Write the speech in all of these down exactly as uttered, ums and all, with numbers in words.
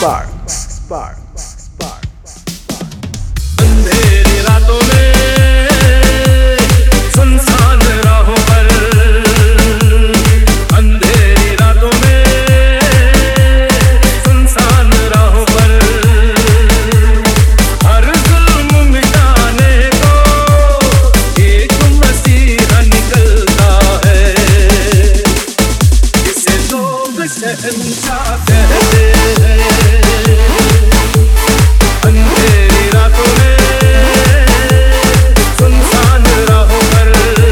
Sparks, Sparks, Sparks, Sparks. अंधेरी रातों में सुनसान राहों पर, अंधेरी रातों में सुनसान राहों पर हर जुल्म मिटाने को एक मसीहा निकलता है, इसे लोग शहंशाह कहते हैं। अंधेरी रातों में सुनसान राहों पर,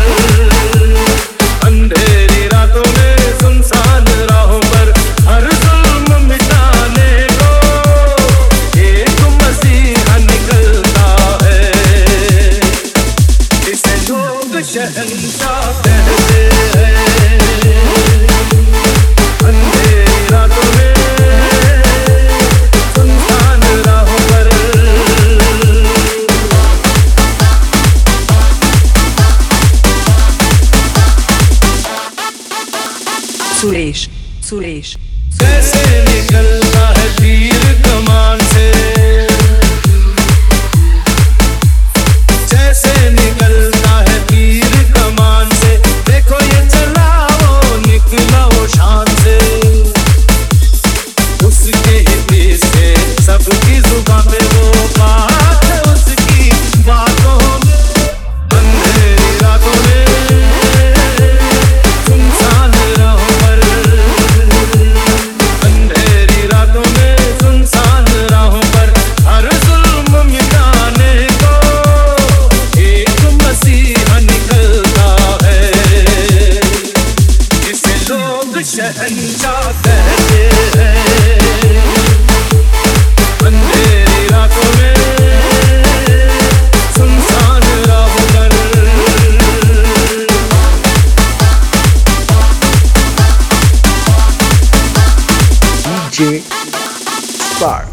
अंधेरी रातों में सुनसान राहों पर हर जुल्म मिटाने को एक मसीहा निकलता है, इसे लोग शहंशाह कहते हैं। अंधेरी रातों में सुरेश सुरेश जैसे निकलता है तीर कमान से, जैसे निकलता है तीर कमान से, देखो ये चला वो निकला वो शान से, उसके ही तीर से सबकी जुबान पे वो बात है उसकी बातों में। अंधेरी रातों में सुनसान राहों पर, अंधेरी रातों में सुनसान राहों पर हर जुल्म मिटाने को एक मसीहा निकलता है, जिसे लोग शहंशाह कहते हैं। अंधेरी रातों में सुनसान राहों पर, D J Sparks.